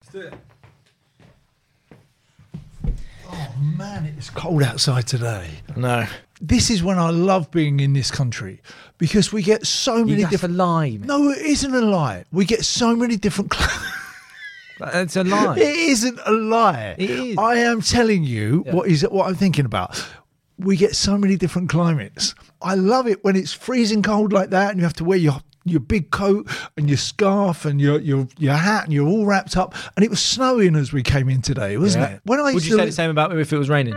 do it. Oh man, it is cold outside today. No. This is when I love being in this country because we get so many different. That's a lie. Mate. No, it isn't a lie. We get so many different. It's a lie. It isn't a lie. It is. I am telling you what I'm thinking about. We get so many different climates. I love it when it's freezing cold like that, and you have to wear your big coat and your scarf and your hat, and you're all wrapped up. And it was snowing as we came in today, wasn't it? When Would you say the same about if it was raining?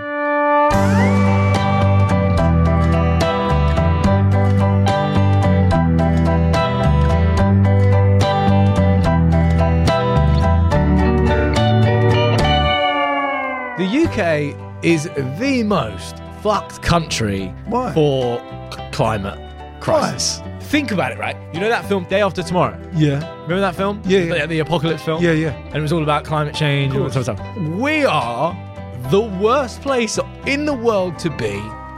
The UK is the most fucked country for climate crisis. Why? Think about it, right? You know that film Day After Tomorrow? Yeah. Remember that film? Yeah. The apocalypse film? Yeah. And it was all about climate change and all that sort of stuff. We are the worst place in the world to be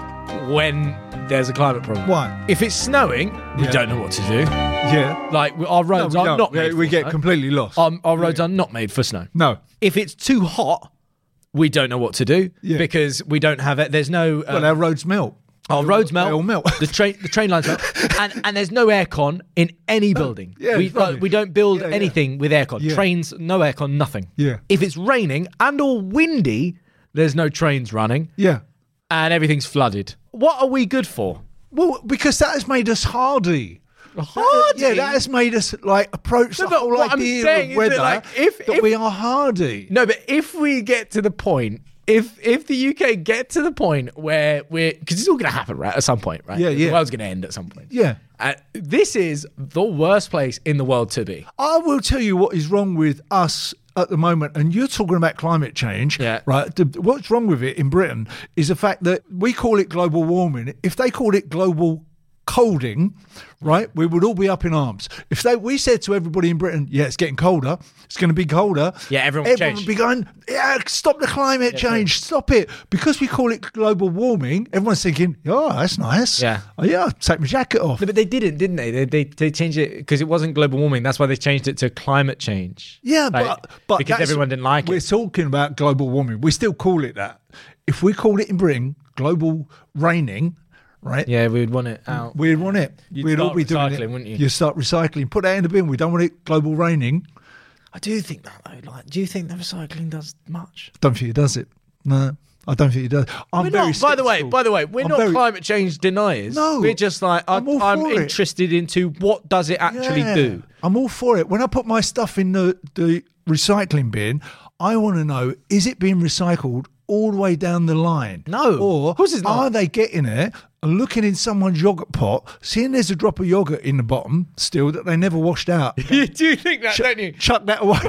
when there's a climate problem. Why? If it's snowing, we don't know what to do. Yeah. Like, our roads are not made we for get snow. completely lost. Our roads are not made for snow. No. If it's too hot, we don't know what to do because we don't have it. There's no. Well, our roads melt. Our roads melt. They all melt. The train lines melt, and there's no aircon in any building. Yeah, we don't build anything with aircon. Yeah. Trains, no aircon, nothing. Yeah. If it's raining and or windy, there's no trains running. Yeah. And everything's flooded. What are we good for? Well, because that has made us hardy. Hardy? Yeah, that has made us approach the whole what I'm idea saying of is weather that, if we are hardy. No, but if we get to the point, if the UK get to the point where because it's all going to happen, right, at some point, right? Yeah. The world's going to end at some point. Yeah. This is the worst place in the world to be. I will tell you what is wrong with us at the moment, and you're talking about climate change, right? What's wrong with it in Britain is the fact that we call it global warming. If they called it global colding, right, we would all be up in arms. If we said to everybody in Britain, it's getting colder, it's going to be colder, everyone would be going, stop the climate change, stop it. Because we call it global warming, everyone's thinking, that's nice. Take my jacket off. No, but they didn't they? They changed it because it wasn't global warming. That's why they changed it to climate change. Yeah, but because everyone didn't like it. We're talking about global warming. We still call it that. If we called it in Britain global raining, right? Yeah, we'd want it out. We'd want it. We'd all be doing it. wouldn't you? You start recycling. Put that in the bin. We don't want it global raining. I do think that though. Do you think the recycling does much? I don't think it does it. No, I don't think it does. By the way, we're not climate change deniers. No, we're just like I'm interested into what does it actually do. I'm all for it. When I put my stuff in the recycling bin, I want to know, is it being recycled all the way down the line? No. Or of course it's not. Are they getting it and looking in someone's yogurt pot, seeing there's a drop of yogurt in the bottom still that they never washed out? You do think that, don't you? Chuck that away.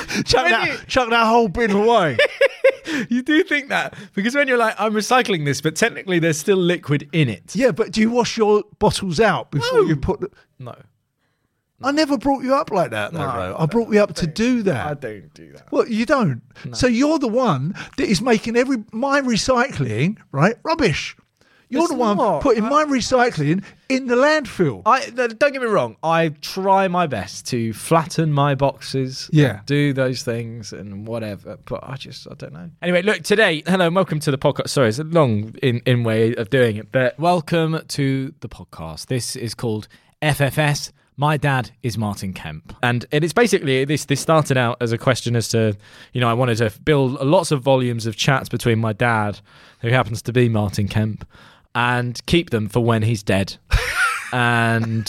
chuck that whole bin away. You do think that, because when you're like, I'm recycling this, but technically there's still liquid in it. Yeah, but do you wash your bottles out before you put No. I never brought you up like that, though, bro. I brought you up to do that. I don't do that. Well, you don't. No. So you're the one that is making my recycling, right, rubbish. You're the one putting my recycling in the landfill. Don't get me wrong. I try my best to flatten my boxes. Yeah. Do those things and whatever. But I don't know. Anyway, look, today, hello and welcome to the podcast. Sorry, it's a long in way of doing it. But welcome to the podcast. This is called FFS. My dad is Martin Kemp. And it's basically, this started out as a question as to, I wanted to build lots of volumes of chats between my dad, who happens to be Martin Kemp, and keep them for when he's dead. And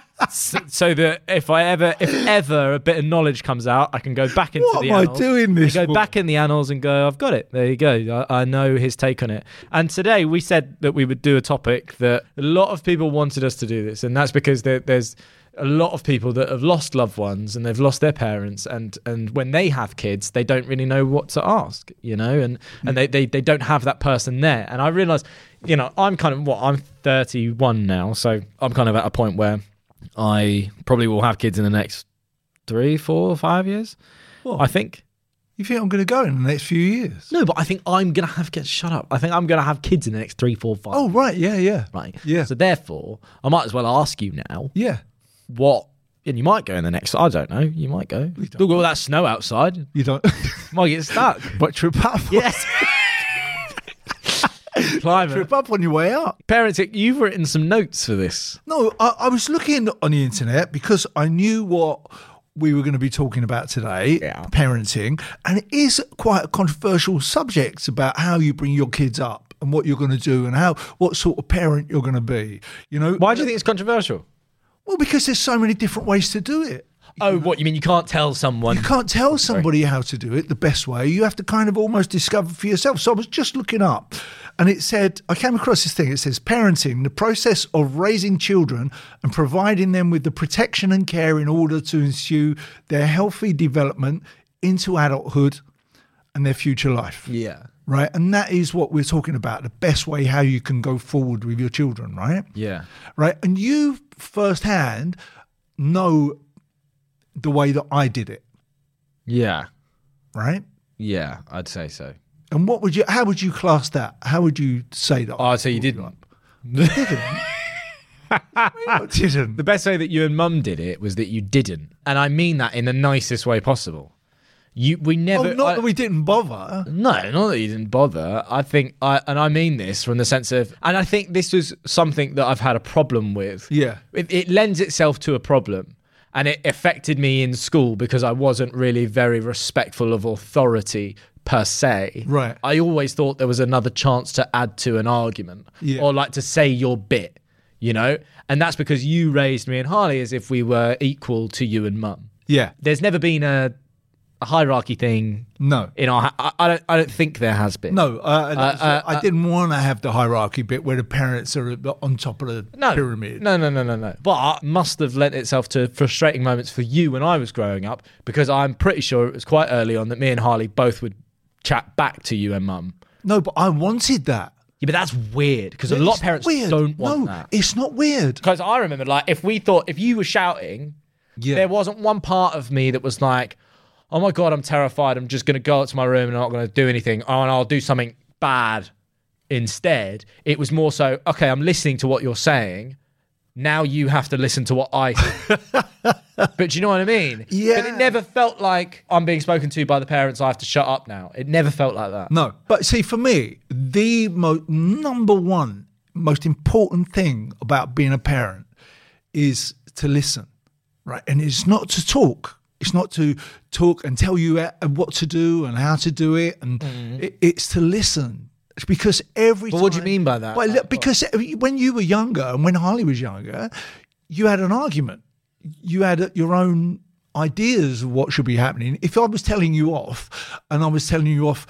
so that if ever a bit of knowledge comes out, I can go back into the annals. What am I doing this Go for? back in the annals and go, I've got it. There you go. I know his take on it. And today we said that we would do a topic that a lot of people wanted us to do this. And that's because there's a lot of people that have lost loved ones and they've lost their parents, and when they have kids, they don't really know what to ask, and they don't have that person there. And I realised, I'm kind of I'm 31 now, so I'm kind of at a point where I probably will have kids in the next 3, 4, 5 years. What? I think. You think I'm going to go in the next few years? No, but I think I'm going to have kids. Shut up. I think I'm going to have kids in the next 3, 4, 5. Oh, right. Yeah. Right. Yeah. So therefore, I might as well ask you now. Yeah. What And you might go in the next. I don't know. You might go. Look at all that snow outside. You don't. Might get stuck. But trip up. Yes. Climate. Trip up on your way out. Parenting, you've written some notes for this. No, I was looking on the internet because I knew what we were going to be talking about today, parenting, and it is quite a controversial subject about how you bring your kids up and what you're going to do and what sort of parent you're going to be. You know, why do you think it's controversial? Well, because there's so many different ways to do it. Oh, what you mean? You can't tell someone? You can't tell somebody how to do it the best way. You have to kind of almost discover for yourself. So I was just looking up, and it said, I came across this thing. It says, parenting, the process of raising children and providing them with the protection and care in order to ensure their healthy development into adulthood and their future life. Yeah. Right. And that is what we're talking about, the best way how you can go forward with your children. Right. Yeah. Right. And you firsthand know the way that I did it. Yeah. Right? Yeah, I'd say so. And how would you class that? How would you say that? Oh, I'd say you didn't. Didn't. The best way that you and Mum did it was that you didn't. And I mean that in the nicest way possible. We never... that we didn't bother. No, not that you didn't bother. I think, and I mean this from the sense of... And I think this was something that I've had a problem with. Yeah. It lends itself to a problem. And it affected me in school because I wasn't really very respectful of authority per se. Right. I always thought there was another chance to add to an argument or like to say your bit, you know? And that's because you raised me and Harley as if we were equal to you and Mum. Yeah. There's never been a hierarchy thing. No. In our, I don't think there has been. No, I didn't want to have the hierarchy bit where the parents are on top of the pyramid. No. But must have lent itself to frustrating moments for you when I was growing up, because I'm pretty sure it was quite early on that me and Harley both would chat back to you and Mum. No, but I wanted that. Yeah, but that's weird because a lot of parents don't want that. It's not weird. Because I remember, like, if you were shouting, there wasn't one part of me that was like, oh my God, I'm terrified. I'm just going to go out to my room and I'm not going to do anything. And I'll do something bad instead. It was more so, okay, I'm listening to what you're saying. Now you have to listen to what I say. But do you know what I mean? Yeah. But it never felt like I'm being spoken to by the parents. I have to shut up now. It never felt like that. No. But see, for me, the number one most important thing about being a parent is to listen, right? And it's not to talk. It's not to talk and tell you what to do and how to do it. And it's to listen. It's because every time... But what do you mean by that? Because when you were younger and when Harley was younger, you had an argument. You had your own ideas of what should be happening. If I was telling you off and I was telling you off...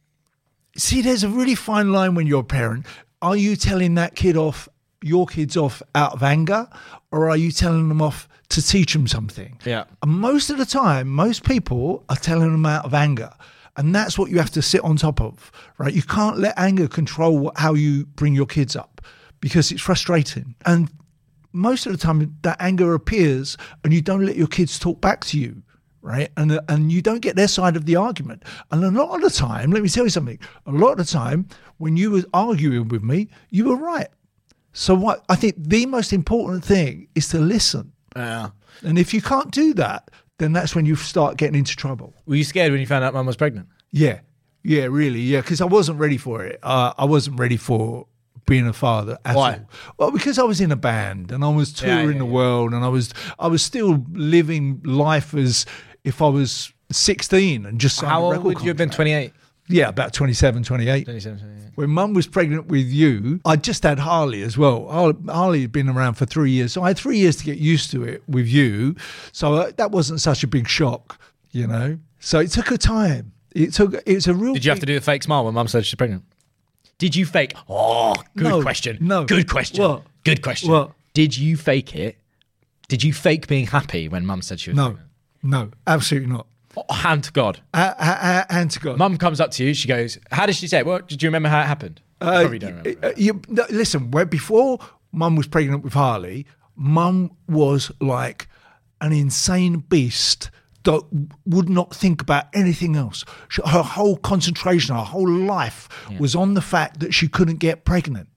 See, there's a really fine line when you're a parent. Are you telling that kid off, your kids off out of anger? Or are you telling them off to teach them something? Yeah. And most of the time, most people are telling them out of anger. And that's what you have to sit on top of, right? You can't let anger control how you bring your kids up because it's frustrating. And most of the time, that anger appears and you don't let your kids talk back to you, right? And you don't get their side of the argument. And a lot of the time, let me tell you something, a lot of the time, when you were arguing with me, you were right. So what I think the most important thing is to listen. Yeah. And if you can't do that, then that's when you start getting into trouble. Were you scared when you found out Mum was pregnant? Yeah, really, yeah, because I wasn't ready for it. I wasn't ready for being a father at all. Well, because I was in a band and I was touring the world and I was still living life as if I was 16 and just signed a record contract. How old would you have been, 28? Yeah, about 27, 28. When Mum was pregnant with you, I just had Harley as well. Harley had been around for 3 years. So I had 3 years to get used to it with you. So that wasn't such a big shock, you know. So it took a time. It's a real... Did you have to do the fake smile when Mum said she's pregnant? Did you fake... Oh, good question. No. Good question. What? Good question. What? Did you fake it? Did you fake being happy when Mum said she was pregnant? No, absolutely not. Oh, hand to God. Hand to God. Mum comes up to you. She goes, how did she say it? Well, did you remember how it happened? Probably don't remember. Listen, before Mum was pregnant with Harley, Mum was like an insane beast that would not think about anything else. Her whole concentration, her whole life was on the fact that she couldn't get pregnant,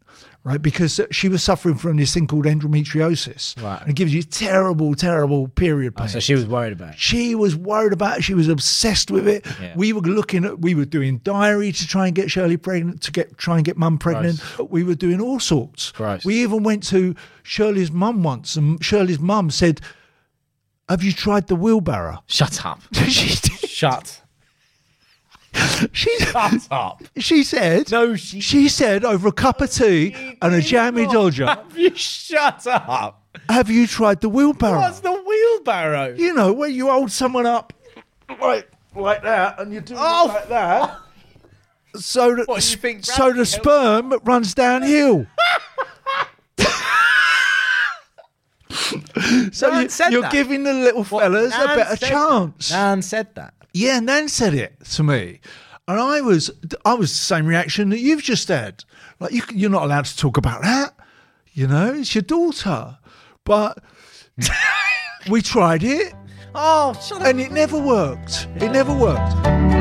right? Because she was suffering from this thing called endometriosis. Right. And it gives you terrible, terrible period pain. So she was worried about it. She was worried about it. She was obsessed with it. Yeah. We were doing diary to try and get Shirley pregnant, try and get mum pregnant. Gross. We were doing all sorts. Gross. We even went to Shirley's mum once, and Shirley's mum said, "Have you tried the wheelbarrow?" Shut up. Shut up. She said, No, she said over a cup of tea and a jammy dodger, Have you shut up? "Have you tried the wheelbarrow?" What's the wheelbarrow? You know, where you hold someone up like that, and you do it like that, so that What, you think so the sperm runs downhill. So Nan said you're that. giving the little fellas a Nan better said chance. Nan said that. Yeah, Nan said it to me, and I was the same reaction that you've just had. Like you're not allowed to talk about that. You know, it's your daughter. But we tried it, Oh, shut up. and it never worked. It never worked.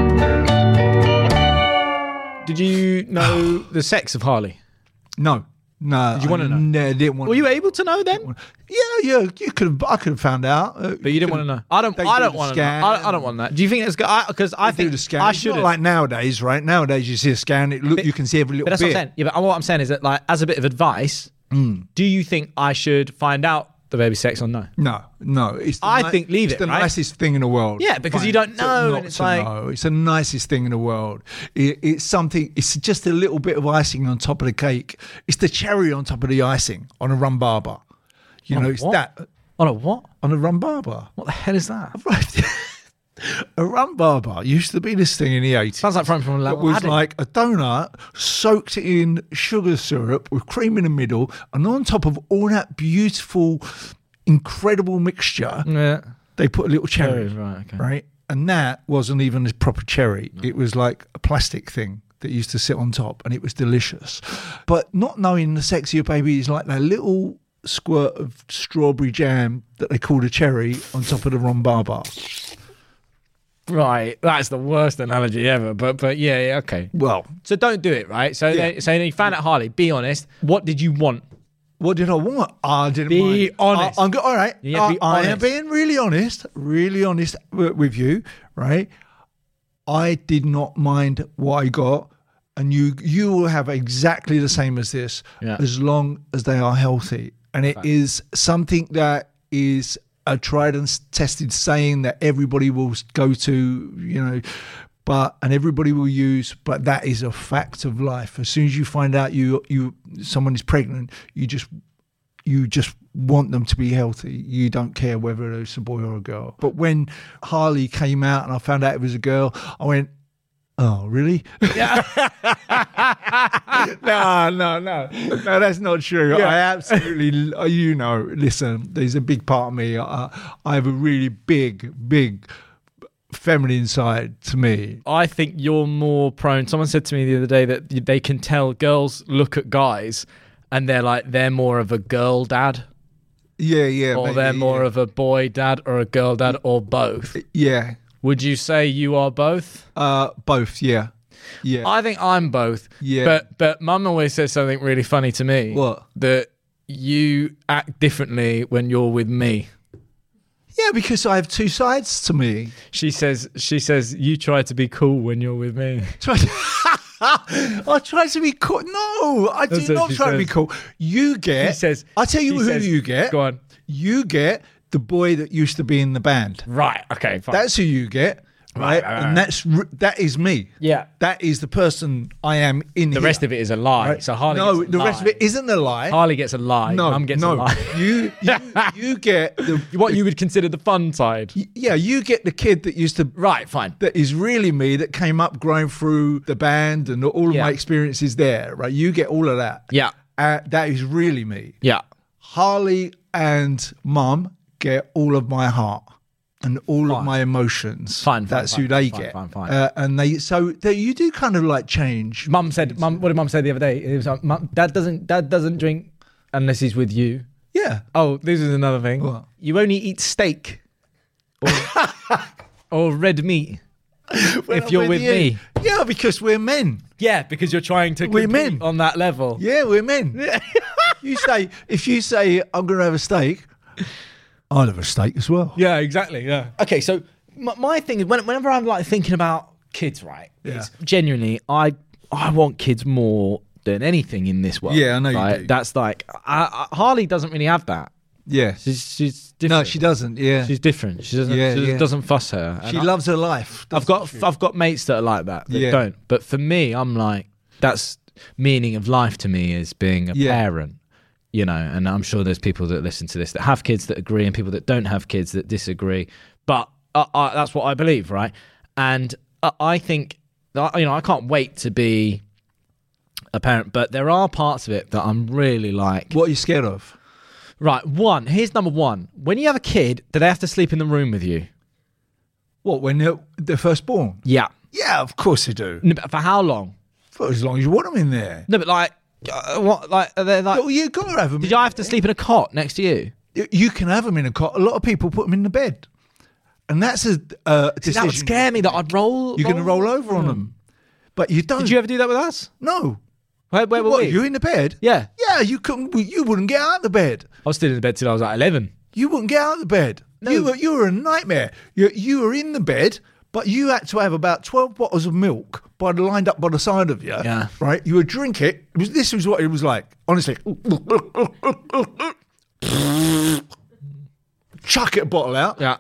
Did you know the sex of Harley? No. Did you want to know? No, I didn't want. Were you able to know then? Yeah. I could have found out. But you didn't want to know. I don't want to know. I don't want that. Do you think it's good? Because I think the scan. I It's should not like nowadays, right? Nowadays you see a scan. You can see every little But that's bit. what I'm saying. Yeah, but what I'm saying is that, like, as a bit of advice, do you think I should find out the baby sex or no? No. I think leave it's it, the right? nicest thing in the world. Yeah, because you don't know, and it's like- it's the nicest thing in the world. It's something. It's just a little bit of icing on top of the cake. It's the cherry on top of the icing on a rum barber. You know, it's what? that On a what? on a rum barber. What the hell is that? Right. A rum barber used to be this thing in the 80s. Sounds like from It Aladdin. was like a donut soaked in sugar syrup with cream in the middle, and on top of all that beautiful, incredible mixture, Yeah. they put a little cherry, Right. Okay. right? And that wasn't even a proper cherry. It was like a plastic thing that used to sit on top, and it was delicious. But not knowing the sex of your baby is like that little squirt of strawberry jam that they called a cherry on top of the rum barber. Right. That's the worst analogy ever. But yeah. Okay. Well, So don't do it. Right. So Yeah. so you found out Harley. Be honest. What did you want? what did I want? I didn't Be mind. honest. I'm all right. You have to be I am honest. being really honest with you, right? I did not mind what I got, and you will have exactly the same as this, Yeah. as long as they are healthy. And it is something that is a tried and tested saying that everybody will go to, you know, and everybody will use, but that is a fact of life. As soon as you find out someone is pregnant, you just want them to be healthy. You don't care whether it's a boy or a girl. But when Harley came out and I found out it was a girl, I went, "Oh, really?" Yeah. No, that's not true. I absolutely, listen, there's a big part of me. I have a really big feminine side to me. I think you're more prone. Someone said to me the other day that they can tell girls look at guys and they're more of a girl dad, Yeah. or they're more of a boy dad or a girl dad, or both. Yeah. Would you say you are both? Both, yeah. Yeah. I think I'm both. Yeah. But Mum always says something really funny to me. What? That you act differently when you're with me. Yeah, because I have two sides to me. She says you try to be cool when you're with me. I try to be cool. No, I That's do what not she try to be says. cool. You get. She says. I'll tell you she who says- you get. Go on. You get the boy that used to be in the band. Right. Okay. Fine. That's who you get. Right. And that is me. Yeah. That is the person I am in The rest of it is a lie. Right. So Harley No, gets a the lie. rest of it isn't a lie. Harley gets a lie. No, Mum gets a lie. You get the What you would consider the fun side. yeah, you get the kid that used to Right, fine. that is really me, that came up growing through the band and all of Yeah. my experiences there, right? You get all of that. Yeah. That is really me. Yeah. Harley and Mum get all of my heart and all of my emotions. Fine, That's fine, who they fine, get. fine. And you do kind of like change. Mum, what did Mum say the other day? It was like, Dad doesn't drink unless he's with you. Yeah. Oh, this is another thing. What? You only eat steak or red meat if you're with you. me. Yeah, because we're men. Yeah, because you're trying to We're compete men. on that level. Yeah, we're men. If you say I'm going to have a steak, I'll have a steak as well. Yeah, exactly. Yeah. Okay, so my thing is whenever I'm like thinking about kids, right? Yeah. It's genuinely, I want kids more than anything in this world. Yeah, I know you right? do. That's like Harley doesn't really have that. Yeah. She's different. No, she doesn't. Yeah. She's different. She doesn't. Yeah, she yeah. doesn't fuss her. And She loves her life. I've got mates that are like that. That Yeah. don't. But for me, I'm like, that's meaning of life to me is being a Yeah. parent. You know, and I'm sure there's people that listen to this that have kids that agree, and people that don't have kids that disagree. But that's what I believe, right? And I think, I can't wait to be a parent. But there are parts of it that I'm really like. What are you scared of? Right, here's number one. When you have a kid, do they have to sleep in the room with you? What, when they're first born? Yeah. Yeah, of course they do. No, but for how long? For as long as you want them in there. No, but like, what? Like, are they like? Well, you got to have them. Did I have to sleep in a cot next to you? You can have them in a cot. A lot of people put them in the bed. And that's a decision. That would scare me that I'd roll. You're going to roll over on them. But you don't. Did you ever do that with us? No. Where were What, we? you in the bed? Yeah. Yeah, you wouldn't get out of the bed. I was still in the bed till I was like 11. You wouldn't get out of the bed. No. You were a nightmare. You were in the bed, but you had to have about 12 bottles of milk lined up by the side of you. Yeah. Right? You would drink it. This was what it was like. Honestly. Chuck it a bottle out. Yeah.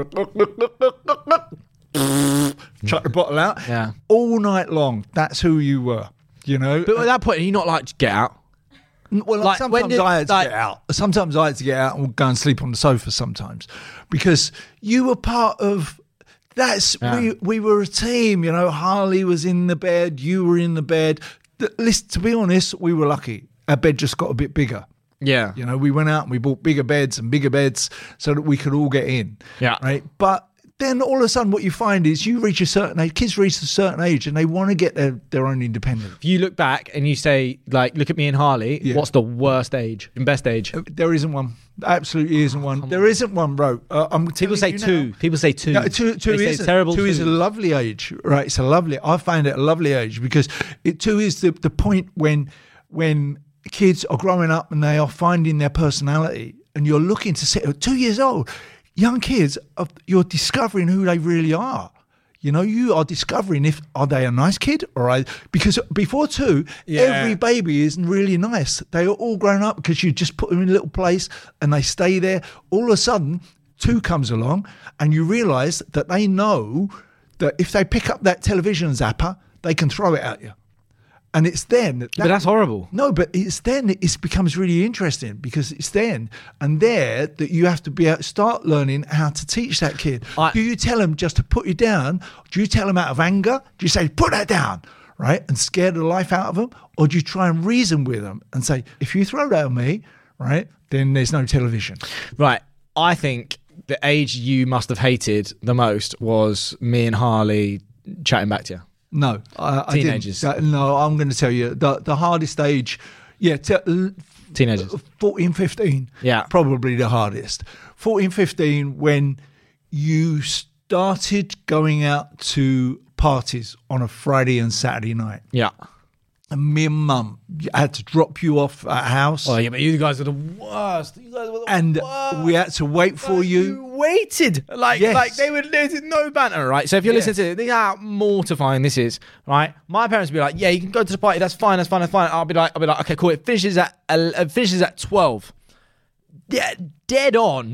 Chuck the bottle out. Yeah. All night long. That's who you were. You know? But at that point, are you not like, get out? Well, like, when sometimes did- I had to like- get out. Sometimes I had to get out and go and sleep on the sofa sometimes because you were part of Yeah. we were a team, you know. Harley was in the bed, you were in the bed. Listen, to be honest, we were lucky. Our bed just got a bit bigger. Yeah. You know, we went out and we bought bigger beds so that we could all get in. Yeah. Right. But then all of a sudden what you find is you reach a certain age, kids reach a certain age and they want to get their own independence. If you look back and you say, like, look at me and Harley, Yeah. what's the worst age and best age? There isn't one. Absolutely isn't one. There isn't one, bro. People say two. People say two. No, two They is say terrible. Two is a lovely age, right? It's a lovely. I find it a lovely age because two is the point when kids are growing up and they are finding their personality, and you're looking to set 2 years old. Young kids, you're discovering who they really are. You know, you are discovering are they a nice kid because before two, every baby isn't really nice. They are all grown up because you just put them in a little place and they stay there. All of a sudden, two comes along and you realise that they know that if they pick up that television zapper, they can throw it at you. And it's then But that's horrible. No, but it's then it becomes really interesting because it's then and there that you have to be able to start learning how to teach that kid. Do you tell them just to put you down? Do you tell them out of anger? Do you say, put that down, right? And scare the life out of them? Or do you try and reason with them and say, if you throw that at me, right, then there's no television. Right. I think the age you must have hated the most was me and Harley chatting back to you. No, I Teenagers. didn't. No, I'm going to tell you the hardest age, Teenagers. 14, 15. Yeah. Probably the hardest. 14, 15, when you started going out to parties on a Friday and Saturday night. Yeah. And me and Mum had to drop you off at a house. Oh, yeah, but you guys are the worst. You guys were the and worst. we had to wait for you. You waited. Yes. Like there's no banter, right? So if you're listening to this, how mortifying this is, right? My parents would be like, yeah, you can go to the party. That's fine. I'll be like, okay, cool. It finishes at 12. Yeah, dead on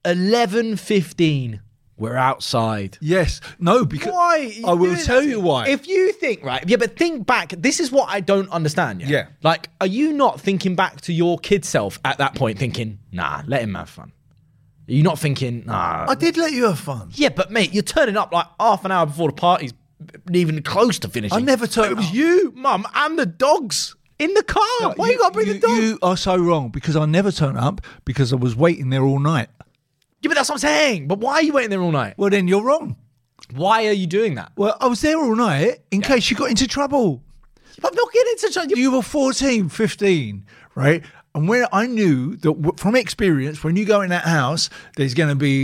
11:15. We're outside. Yes. No, because Why? I will tell you why. If you think, right, yeah, but think back. This is what I don't understand. Yeah. Like, are you not thinking back to your kid self at that point thinking, nah, let him have fun? Are you not thinking, nah? I did let you have fun. Yeah, but mate, you're turning up like half an hour before the party's even close to finishing. I never turned It was up. you, Mum, and the dogs in the car. No, Why you got to bring the dog? You are so wrong because I never turned up because I was waiting there all night. Yeah, but that's what I'm saying. But why are you waiting there all night? Well, then you're wrong. Why are you doing that? Well, I was there all night in case you got into trouble. I'm not getting into trouble. You were 14, 15, right? And when I knew that from experience, when you go in that house, there's going to be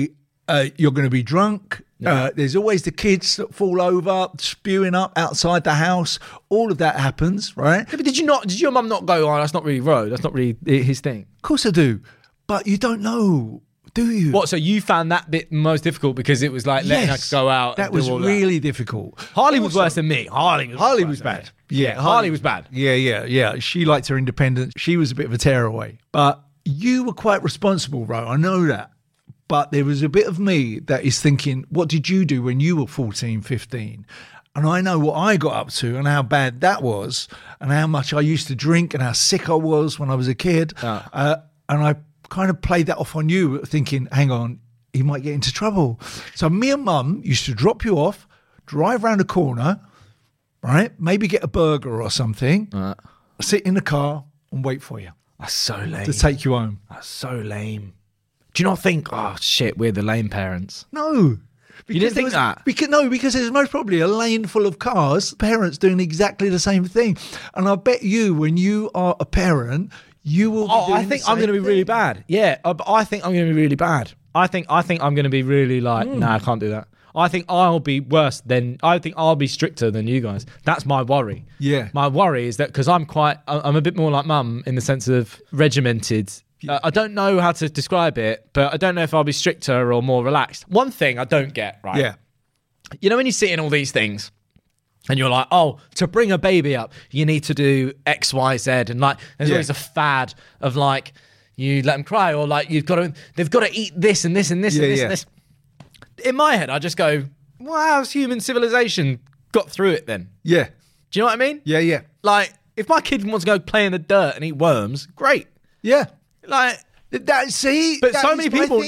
You're going to be drunk. There's always the kids that fall over, spewing up outside the house. All of that happens, right? Yeah, but did your mum not go, that's not really Ro, that's not really his thing? Of course I do. But you don't know, do you? What, so you found that bit most difficult because it was like letting us go out? That was really difficult. Harley was worse than me. Harley was bad. Yeah, Harley was bad. Yeah. She liked her independence. She was a bit of a tearaway. But you were quite responsible, Ro. I know that. But there was a bit of me that is thinking, what did you do when you were 14, 15? And I know what I got up to and how bad that was and how much I used to drink and how sick I was when I was a kid. And I kind of played that off on you, thinking, hang on, he might get into trouble. So me and Mum used to drop you off, drive around the corner, right? Maybe get a burger or something, sit in the car and wait for you. That's so lame. To take you home. That's so lame. Do you not think, oh shit, we're the lame parents? No. You didn't think that? Because there's most probably a lane full of cars, parents doing exactly the same thing. And I bet you, when you are a parent, you will be doing I think I'm going to be really bad. Yeah, I think I'm going to be really bad. I think I'm going to be really like, nah, I can't do that. I think I'll be stricter than you guys. That's my worry. Yeah. My worry is that because I'm a bit more like Mum in the sense of regimented. I don't know how to describe it, but I don't know if I'll be stricter or more relaxed. One thing I don't get, right? Yeah. You know when you see in all these things and you're like, oh, to bring a baby up, you need to do X, Y, Z. And like, there's always a fad of like, you let them cry or like they've got to eat this and this and this and this and this. In my head, I just go, well, how's human civilization got through it then? Yeah. Do you know what I mean? Yeah. Like, if my kid wants to go play in the dirt and eat worms, great. Yeah. Like that. See, but so many people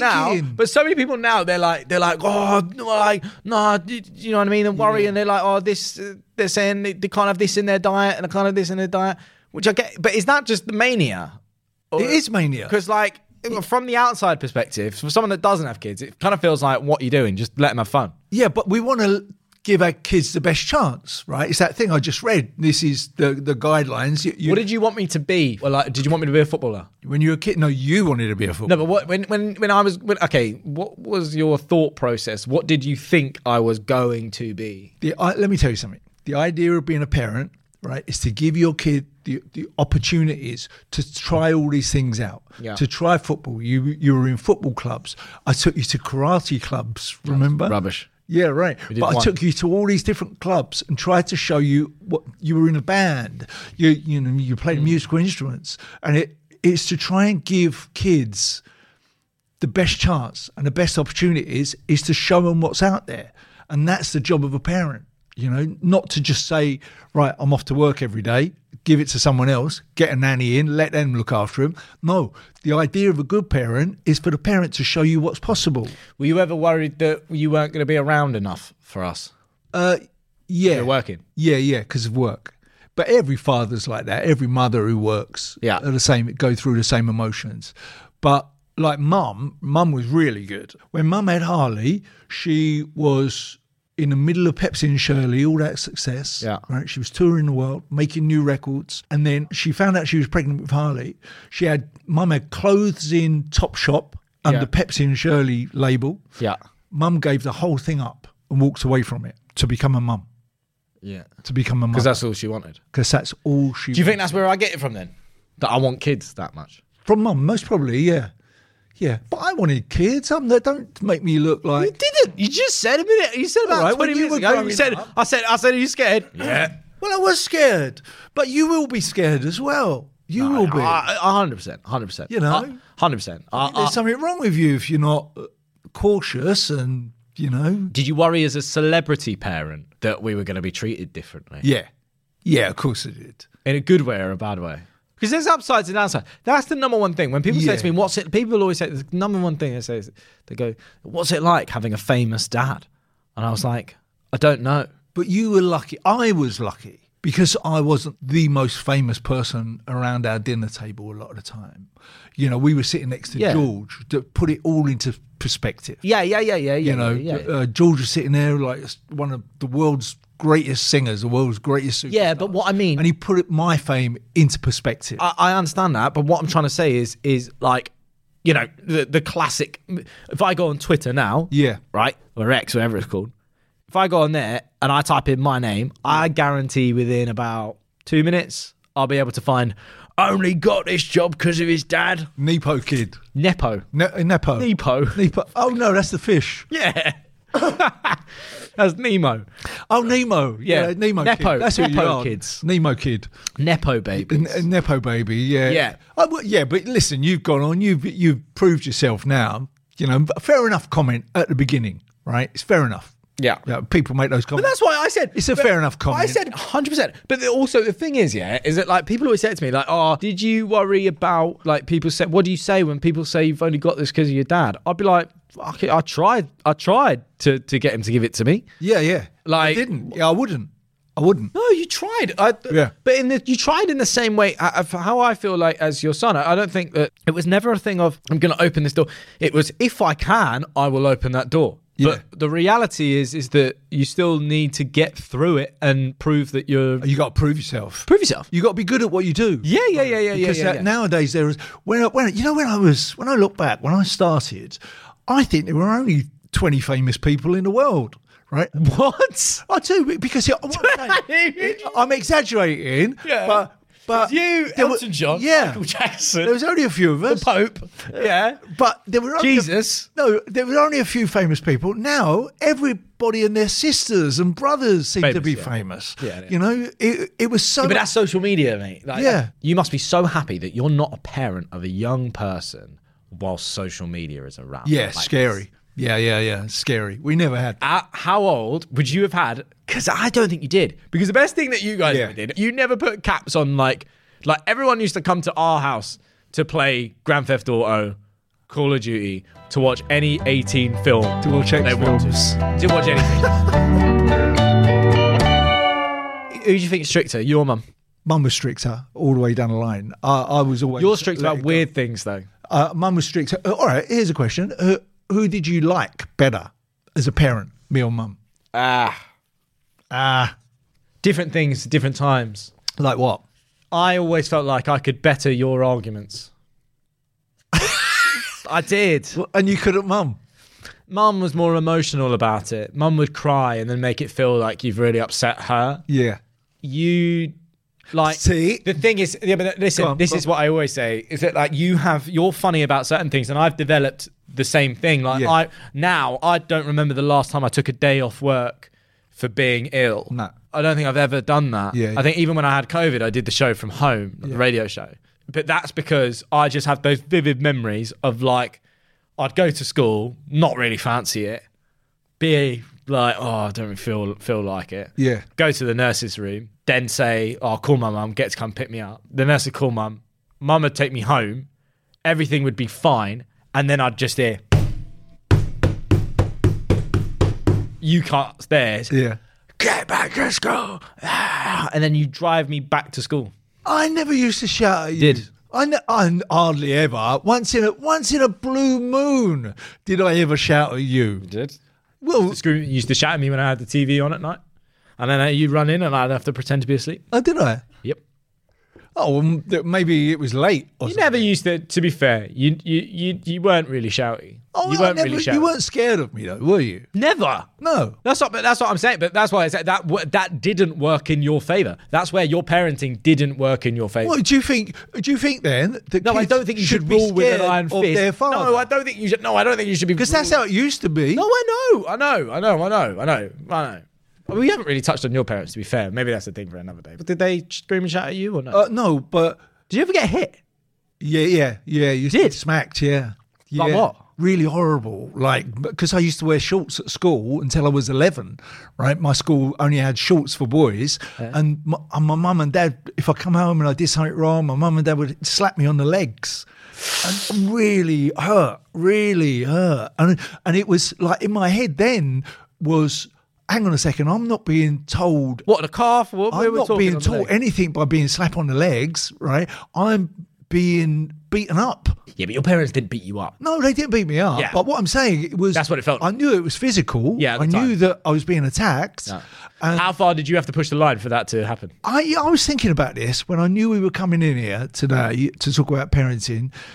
now, they're like, oh, like, no, do you know what I mean? And worry, and they're like, oh, they're saying they can't have this in their diet and they can't have this in their diet, which I get. But is that just the mania? It is mania because, like, from the outside perspective, for someone that doesn't have kids, it kind of feels like, what are you doing? Just let them have fun. Yeah, but we want to give our kids the best chance, right? It's that thing I just read. This is the guidelines. What did you want me to be? Well, like, did you want me to be a footballer? When you were a kid? No, you wanted to be a footballer. No, but what was your thought process? What did you think I was going to be? Let me tell you something. The idea of being a parent, right, is to give your kid the opportunities to try all these things out, to try football. You were in football clubs. I took you to karate clubs, remember? Rubbish. Yeah, right. But I took you to all these different clubs and tried to show you what you were in a band. You played musical instruments, and it's to try and give kids the best chance and the best opportunities is to show them what's out there, and that's the job of a parent. Not to just say, right, I'm off to work every day, give it to someone else, get a nanny in, let them look after him. No, the idea of a good parent is for the parent to show you what's possible. Were you ever worried that you weren't going to be around enough for us? Yeah. You're working? Yeah, because of work. But every father's like that. Every mother who works are the same, go through the same emotions. But like Mum was really good. When Mum had Harley, she was in the middle of Pepsi and Shirley, all that success. Yeah. Right. She was touring the world, making new records. And then she found out she was pregnant with Harley. Mum had clothes in Topshop under Pepsi and Shirley label. Yeah. Mum gave the whole thing up and walked away from it to become a mum. Yeah. To become a mum. Because that's all she wanted. Because that's all she wanted. Do you think that's where I get it from then? That I want kids that much? From Mum, most probably, yeah. Yeah, but I wanted kids. Don't make me look like... You didn't. You just said a minute. You said about 20 minutes ago. You said, I said, are you scared? Yeah. Well, I was scared. But you will be scared as well. You will be. 100%. 100%. 100%. There's something wrong with you if you're not cautious and, Did you worry as a celebrity parent that we were going to be treated differently? Yeah. Yeah, of course I did. In a good way or a bad way? Because there's upsides and downsides. That's the number one thing. When people say to me, people always say, the number one thing they go, what's it like having a famous dad? And I was like, I don't know. But you were lucky. I was lucky because I wasn't the most famous person around our dinner table a lot of the time. We were sitting next to George to put it all into perspective. Yeah. George was sitting there like one of the world's greatest singers, the world's greatest superstar. Yeah, but what I mean... And he put my fame into perspective. I understand that, but what I'm trying to say is like, you know, the classic. If I go on Twitter now, right, or X, whatever it's called, if I go on there and I type in my name, I guarantee within about 2 minutes I'll be able to find. Only got this job because of his dad. Nepo kid. Nepo. Nepo. Nepo. Oh no, that's the fish. Yeah. That's Nemo. Oh, Nemo. Yeah. Nemo Nepo. Kid. That's who Nepo you are. kids. Nemo kid. Nepo baby. Nepo baby. Yeah. Yeah. Yeah, but listen, you've gone on. You've proved yourself now. You know, fair enough comment at the beginning, right? It's fair enough. Yeah. People make those comments. But that's why I said it's a fair enough comment. I said 100%. But also the thing is, is that like people always say to me, like, "Oh, did you worry about like people say? What do you say when people say you've only got this because of your dad?" I'd be like, "Fuck it, I tried to get him to give it to me." Yeah. Like, I didn't. Yeah, I wouldn't. No, you tried. But you tried in the same way. How I feel like as your son, I don't think that it was never a thing of I'm going to open this door. It was if I can, I will open that door. Yeah. But the reality is that you still need to get through it and prove that you got to prove yourself. You got to be good at what you do. Yeah. Because nowadays there is when I look back when I started, I think there were only 20 famous people in the world. Right? What? I do because I'm exaggerating. Yeah. But you, Elton John, Michael Jackson, there was only a few of us. The Pope, but there were only there were only a few famous people. Now everybody and their sisters and brothers seem to be famous. Yeah. You know, it was so. But that's social media, mate. Like, you must be so happy that you're not a parent of a young person whilst social media is around. Yeah, like scary. This. Yeah. Scary. We never had. How old would you have had? Because I don't think you did. Because the best thing that you guys ever did, you never put caps on like everyone used to come to our house to play Grand Theft Auto, Call of Duty, to watch any 18 film. To watch X films. To watch anything. Who do you think is stricter, you or mum? Mum was stricter all the way down the line. I was always. You're strict about weird things though. Mum was stricter. All right, here's a question. Who did you like better as a parent, me or mum? Different things, different times. Like what? I always felt like I could better your arguments. I did. And you couldn't, mum? Mum was more emotional about it. Mum would cry and then make it feel like you've really upset her. Yeah. You... Like, see, the thing is, but listen, this is what I always say, is that like you're funny about certain things and I've developed the same thing. Like I don't remember the last time I took a day off work for being ill. No. I don't think I've ever done that. Yeah. I think even when I had COVID, I did the show from home, the radio show. But that's because I just have those vivid memories of like, I'd go to school, not really fancy it, be like, oh, I don't really feel like it. Yeah. Go to the nurse's room, then say, oh, call my mum, get to come pick me up. The nurse would call mum. Mum would take me home. Everything would be fine. And then I'd just hear, you cut stairs. Yeah. Get back to school. And then you drive me back to school. I never used to shout at you. Did. I hardly ever. Once in a blue moon did I ever shout at you. You did? Well, You used to shout at me when I had the TV on at night. And then you'd run in and I'd have to pretend to be asleep. Oh, did I? Yep. Oh, well, maybe it was late. Or You something. never used to be fair. You weren't really shouty. Oh, you weren't really shouty. You weren't scared of me though, were you? Never. No. That's what I'm saying. But that's why I said that didn't work in your favour. That's where your parenting didn't work in your favour. What do you think? Do you think then that No, I kids don't think you should be rule with an scared iron of fist. their father? No, I don't think you should. No, I don't think you should be. Because that's how it used to be. No, I know. Well, we haven't really touched on your parents, to be fair. Maybe that's a thing for another day. But did they scream and shout at you or no? No, but Did you ever get hit? yeah. You did? Smacked, yeah. Like what? Really horrible. Like, because I used to wear shorts at school until I was 11, right? My school only had shorts for boys. Yeah. And my mum and dad, if I come home and I did something wrong, my mum and dad would slap me on the legs. And really hurt. And it was like in my head then was, hang on a second, I'm not being told. What, the calf? I'm not being taught anything by being slapped on the legs, right? I'm being beaten up. Yeah, but your parents didn't beat you up. No, they didn't beat me up. Yeah. But what I'm saying, it was... That's what it felt. I knew it was physical. Yeah, I knew that I was being attacked. No. And how far did you have to push the line for that to happen? I was thinking about this when I knew we were coming in here today to talk about parenting.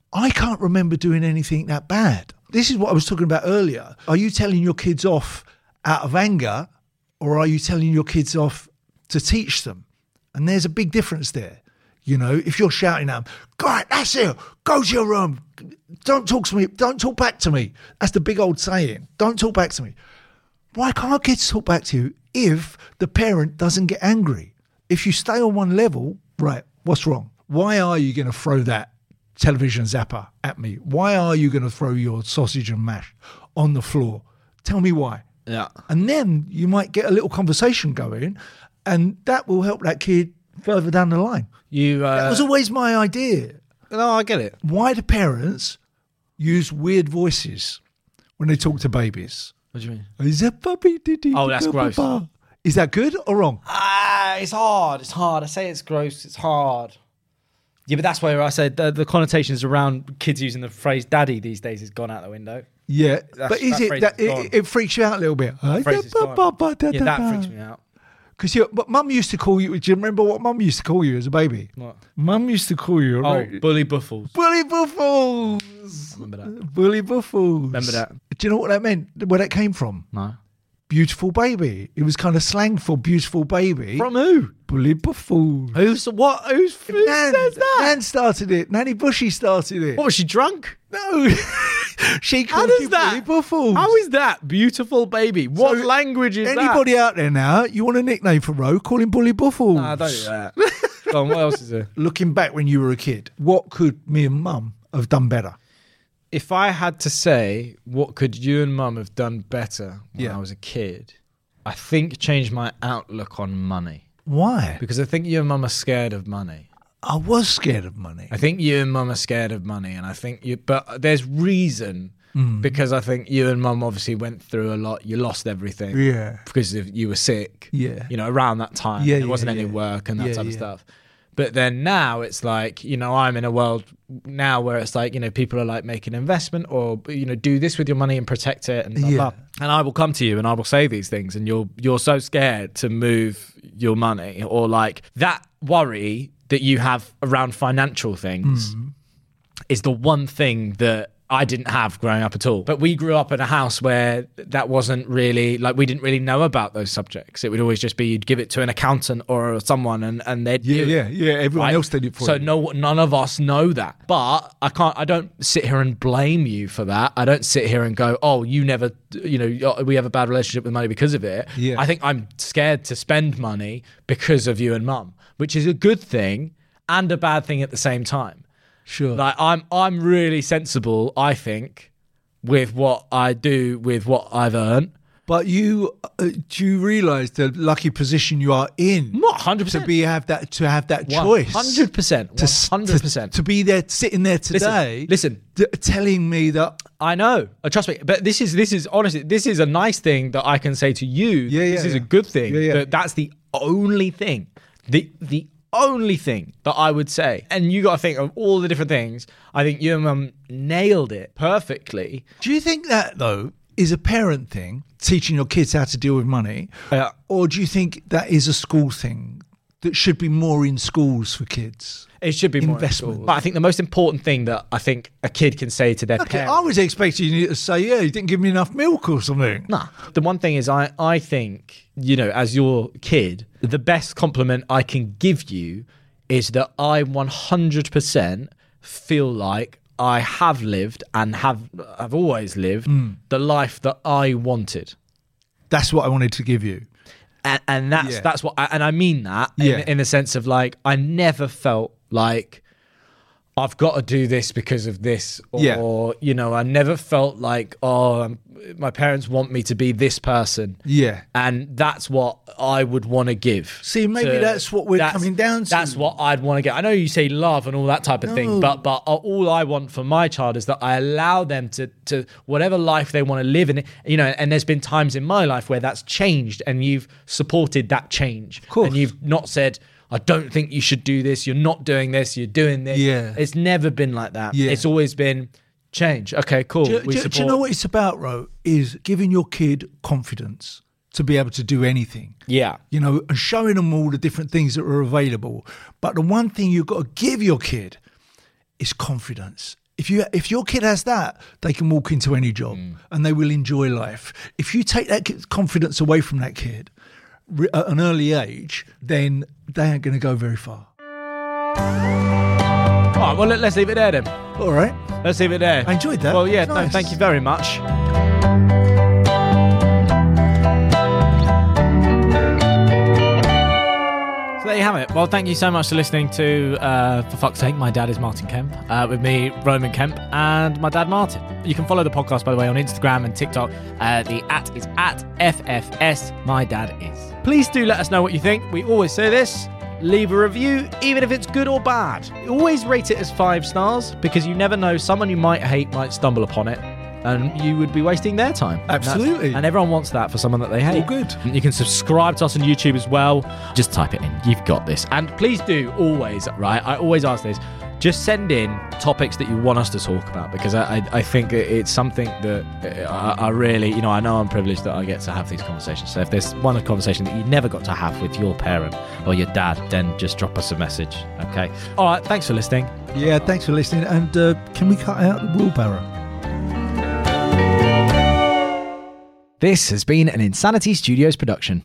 I can't remember doing anything that bad. This is what I was talking about earlier. Are you telling your kids off out of anger, or are you telling your kids off to teach them? And there's a big difference there. You know, if you're shouting at them, "God, that's it, go to your room, don't talk to me, don't talk back to me." That's the big old saying, don't talk back to me. Why can't kids talk back to you if the parent doesn't get angry? If you stay on one level, right, what's wrong? Why are you going to throw that television zapper at me? Why are you going to throw your sausage and mash on the floor? Tell me why. Yeah. And then you might get a little conversation going, and that will help that kid further down the line. That was always my idea. No, I get it. Why do parents use weird voices when they talk to babies? What do you mean? Is that puppy? Oh, that's gross. Is that good or wrong? It's hard. It's hard. I say it's gross. It's hard. Yeah, but that's where I said the connotations around kids using the phrase "daddy" these days has gone out the window. Yeah, but is it that it freaks you out a little bit? That freaks me out. Because but Mum used to call you. Do you remember what Mum used to call you as a baby? What? Mum used to call you. Bully Buffles. Bully Buffles. I remember that. Bully Buffles. Remember that? Do you know what that meant? Where that came from? No. Beautiful baby. It was kind of slang for beautiful baby. From who? Bully Buffles. Who says that? Nan started it. Nanny Bushy started it. What, was she drunk? No. She called you Bully Buffles. How is that? Beautiful baby. What language is that? Anybody out there now, you want a nickname for Ro, call him Bully Buffles. Nah, don't do that. Go on, what else is there? Looking back when you were a kid, what could me and Mum have done better? If I had to say, what could you and Mum have done better when I was a kid? I think change my outlook on money. Why? Because I think you and Mum are scared of money. I was scared of money. I think you and Mum are scared of money, and I think but there's reason because I think you and Mum obviously went through a lot. You lost everything, because you were sick, around that time. There wasn't any work and that type of stuff. But then now it's like, I'm in a world now where it's like, people are like make an investment or, do this with your money and protect it and blah, blah. And I will come to you and I will say these things and you're so scared to move your money or like that worry that you have around financial things is the one thing that I didn't have growing up at all. But we grew up in a house where that wasn't really, like, we didn't really know about those subjects. It would always just be you'd give it to an accountant or someone and they'd everyone else did it for you. So none of us know that. But I don't sit here and blame you for that. I don't sit here and go, oh, you never, we have a bad relationship with money because of it. I think I'm scared to spend money because of you and Mum, which is a good thing and a bad thing at the same time. Sure. Like I'm really sensible, I think, with what I do, with what I've earned. But do you realise the lucky position you are in? Not 100%. To have that choice. 100%. 100%. To be there, sitting there today. Listen. Telling me that. I know. Trust me. But this is honestly, this is a nice thing that I can say to you. This is a good thing. That's the only thing. The only thing that I would say, and you got to think of all the different things. I think you and Mum nailed it perfectly. Do you think that though is a parent thing, teaching your kids how to deal with money, or do you think that is a school thing that should be more in schools for kids? It should be more investment. But I think the most important thing that I think a kid can say to their parents. I was expecting you to say, you didn't give me enough milk or something. Nah. The one thing is I think, as your kid, the best compliment I can give you is that I 100% feel like I have lived and have always lived the life that I wanted. That's what I wanted to give you. And that's what I mean that in the sense of like I never felt like I've got to do this because of this or I never felt like my parents want me to be this person and that's what I would want to give. See, maybe that's what we're coming down to. That's what I'd want to get. I know you say love and all that type of thing, but all I want for my child is that I allow them to whatever life they want to live in, and there's been times in my life where that's changed and you've supported that change. Of course. And you've not said, I don't think you should do this. You're not doing this. You're doing this. Yeah. It's never been like that. Yeah. It's always been change. Okay, cool. Do you know what it's about, Ro? Is giving your kid confidence to be able to do anything. Yeah. And showing them all the different things that are available. But the one thing you've got to give your kid is confidence. If your kid has that, they can walk into any job and they will enjoy life. If you take that confidence away from that kid at an early age, then they ain't going to go very far. All right, well, let's leave it there then. All right. Let's leave it there. I enjoyed that. Well, yeah, nice. no, thank you very much. So there you have it. Well, thank you so much for listening to For Fuck's Sake, My Dad is Martin Kemp, with me, Roman Kemp, and my dad, Martin. You can follow the podcast, by the way, on Instagram and TikTok. The @ is @FFS, My Dad Is. Please do let us know what you think. We always say this. Leave a review, even if it's good or bad. Always rate it as 5 stars, because you never know, someone you might hate might stumble upon it, and you would be wasting their time. Absolutely. And everyone wants that for someone that they hate. All good. You can subscribe to us on YouTube as well. Just type it in. You've got this. And please do always, right? I always ask this. Just send in topics that you want us to talk about, because I think it's something that I really, I know I'm privileged that I get to have these conversations. So if there's one conversation that you never got to have with your parent or your dad, then just drop us a message, okay? All right, thanks for listening. Yeah, thanks for listening. And can we cut out the wheelbarrow? This has been an Insanity Studios production.